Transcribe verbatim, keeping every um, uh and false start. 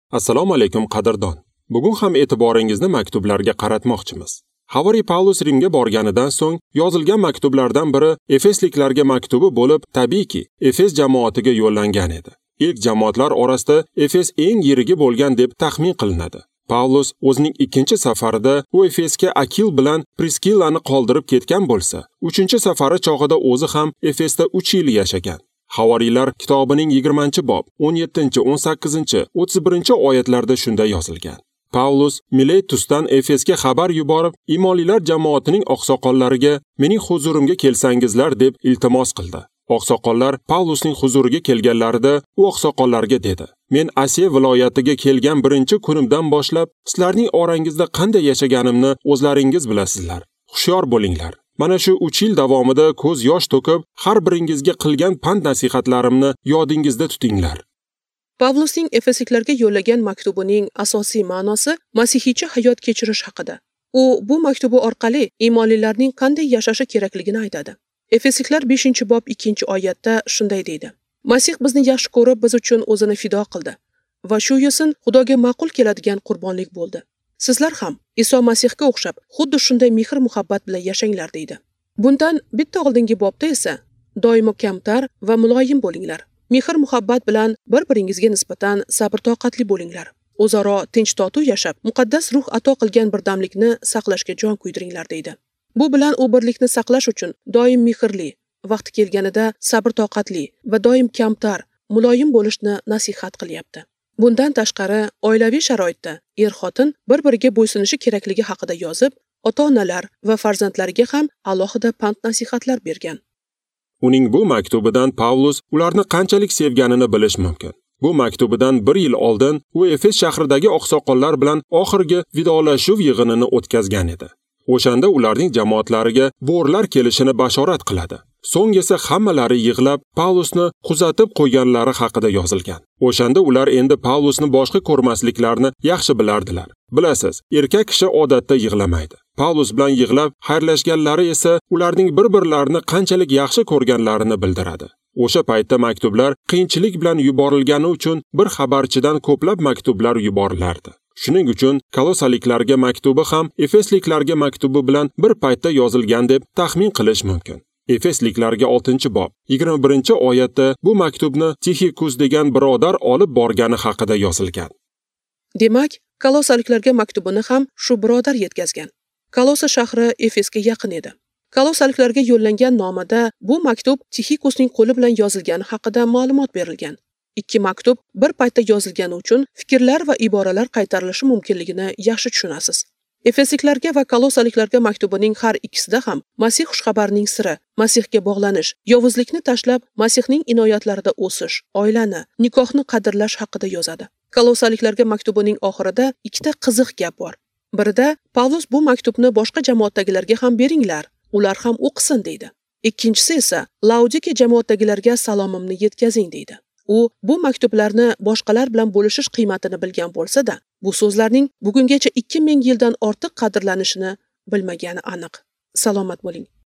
Assalomu alaykum qadrdon. Bugun ham e'tiboringizni maktublarga qaratmoqchimiz. Havariy Pavlus Rimga borganidan so'ng yozilgan maktublardan biri Efesliklarga maktubi bo'lib, tabiiyki, Efes jamoatiga yo'llangan edi. Ilk jamoatlar orasida Efes eng yirigi bo'lgan deb taxmin qilinadi. Pavlus o'zining ikkinchi safarida u Efesga Akil bilan Priskillani qoldirib ketgan bo'lsa, uchinchi safari chog'ida o'zi ham Efesda uch yil yashagan. Havoriylar kitobining yigirmanchi bob, o'n yettinchi, o'n sakkizinchi, o'ttiz birinchi oyatlarda shunday yozilgan. Pavlus Miletusdan Efesga xabar yuborib, imonlilar jamoatining oqsoqollariga mening huzurimga kelsangizlar deb iltimos qildi. Oqsoqollar Pavlusning huzuriga kelganlarida u oqsoqollarga dedi: "Men Asiya viloyatiga kelgan birinchi kunimdan boshlab sizlarning orangizda qanday yashaganimni o'zlaringiz bilasizlar. Hushyor bo'linglar. Mana shu uch yil davomida ko'z yosh to'kib, har biringizga qilgan pand nasihatlarimni yodingizda tutinglar." Pavlusning Efesliklarga yo'llagan maktubining asosiy ma'nosi masihiycha hayot kechirish haqida. U bu maktubi orqali imonlilarning qanday yashashi kerakligini aytadi. Efesliklar beshinchi bob ikkinchi oyatda shunday deydi: "Masih bizni yaxshi ko'rib, biz uchun o'zini fido qildi va shu yo'sin Xudoga ma'qul keladigan qurbonlik bo'ldi. Sizlar ham Iso Masihga o'xshab, xuddi shunday mehr-muhabbat bilan yashanglar" deydi. Bundan bitta oldingi bobda esa doimo kamtar va muloyim bo'linglar. Mehr-muhabbat bilan bir-biringizga nisbatan sabr-toqatli bo'linglar. O'zaro tinch totuv yashab, muqaddas ruh ato qilgan birdamlikni saqlashga jon kuydiringlar deydi. Bu bilan u birlikni saqlash uchun doim mehrli, vaqti kelganida sabr-toqatli va doim kamtar, muloyim bo'lishni nasihat qilyapti. Bundan tashqari, oilaviy sharoitda er-xotin bir-biriga bo'ysunishi kerakligi haqida yozib, ota-onalar va farzandlariga ham alohida pand nasihatlar bergan. Uning bu maktubidan Pavlus ularni qanchalik sevganini bilish mumkin. Bu maktubidan bir yil oldin u Efes shahridagi oqsoqollar bilan oxirgi vidolashuv yig'inini o'tkazgan edi. O'shanda ularning jamoatlariga bo'rlar kelishini bashorat qiladi. So'ng esa hammalari yig'lab Pavlusni kuzatib qo'yganlari haqida yozilgan. O'shanda ular endi Pavlusni boshqa ko'rmasliklarini yaxshi bilardilar. Bilasiz, erkak kishi odatda yig'lamaydi. Pavlus bilan yig'lab xayrlashganlari esa ularning bir-birlarini qanchalik yaxshi ko'rganlarini bildiradi. O'sha paytda maktublar qiyinchilik bilan yuborilgani uchun bir xabarchidan ko'plab maktublar yuborilardi. Shuning uchun Kolosaliklarga maktubi ham Efesliklarga maktubi bilan bir paytda yozilgan deb taxmin qilish mumkin. Efesliklarga oltinchi bob, yigirma birinchi oyatda bu maktubni Tixikus degan birodar olib borgani haqida yozilgan. Demak, Kolosaliklarga maktubini ham shu birodar yetkazgan. Kolosa shahri Efesga yaqin edi. Kolosaliklarga yo'llangan nomada bu maktub Tixikusning qo'li bilan yozilgani haqida ma'lumot berilgan. Ikki maktub bir paytda yozilgani uchun fikrlar va iboralar qaytarilishi mumkinligini yaxshi tushunasiz. Efesliklarga va Kolosaliklarga maktubining har ikkisida ham Masih xushxabarining siri, Masihga bog'lanish, yovuzlikni tashlab Masihning inoyatlarida o'sish, oilani, nikohni qadrlash haqida yozadi. Kolosaliklarga maktubining oxirida ikkita qiziq gap bor. Birida Pavlus bu maktubni boshqa jamoatdagilarga ham beringlar, ular ham o'qisin deydi. Ikkinchisi esa Laodike jamoatdagilarga salomimni yetkazing deydi. U bu maktublarni boshqalar bilan bo'lishish qiymatini bilgan bo'lsa-da, bu so'zlarning bugungacha ikki ming yildan ortiq qadrlanishini bilmagani aniq. Salomat bo'ling.